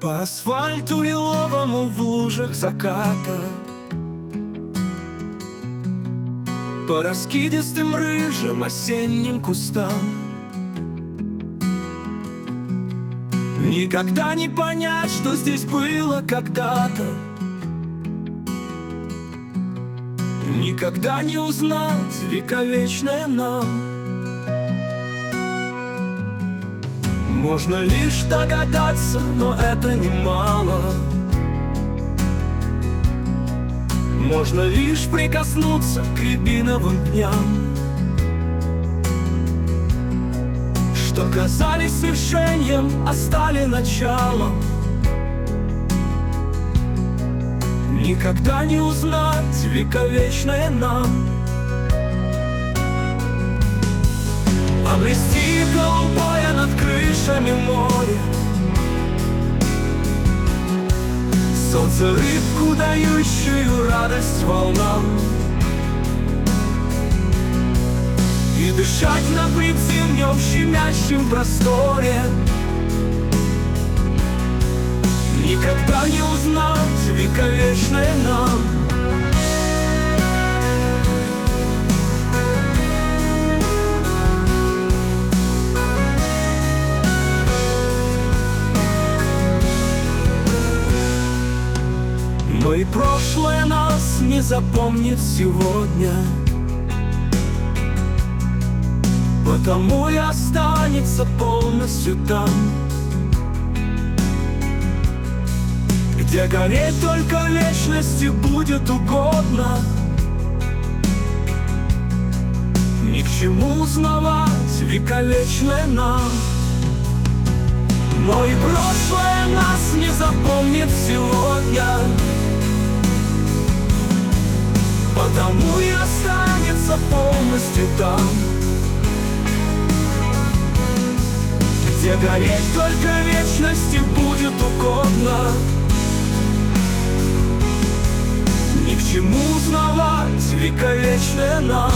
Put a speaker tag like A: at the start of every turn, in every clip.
A: По асфальту лиловому в лужах заката, по раскидистым рыжим осенним кустам. Никогда не понять, что здесь было когда-то, никогда не узнать вековечное нам. Можно лишь догадаться, но это немало. Можно лишь прикоснуться к рябиновым дням, что казались свершением, а стали началом. Никогда не узнать вековечное нам. Обрести голубое над крышами море, солнце рыбку, дающую радость волнам, и дышать на предзимнем щемящем просторе. Никогда не узнать вековечное нам. Но и прошлое нас не запомнит сегодня, потому и останется полностью там, где гореть только вечности будет угодно. Ни к чему узнавать вековечное нам. Но и прошлое нас не запомнит сегодня, потому и останется полностью там, где гореть только вечности будет угодно. Ни к чему узнавать вековечное нам.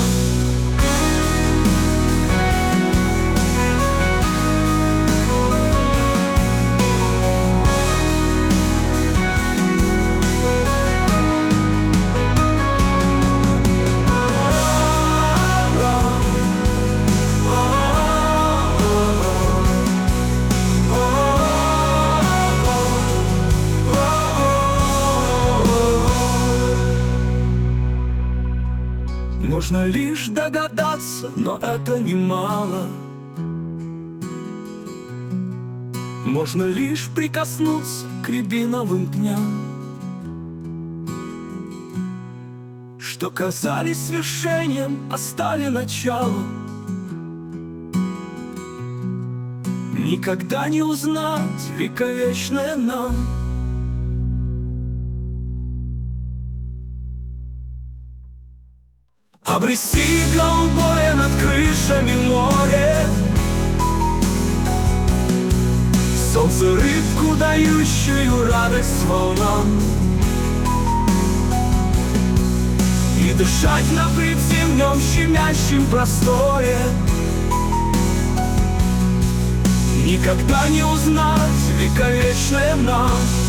A: Можно лишь догадаться, но это немало. Можно лишь прикоснуться к рябиновым дням, что казались свершением, а стали началом. Никогда не узнать вековечное нам. Обрести голубое над крышами море, солнце рыбку, дающую радость волнам, и дышать на предзимнем щемящем просторе. Никогда не узнать вековечное нам.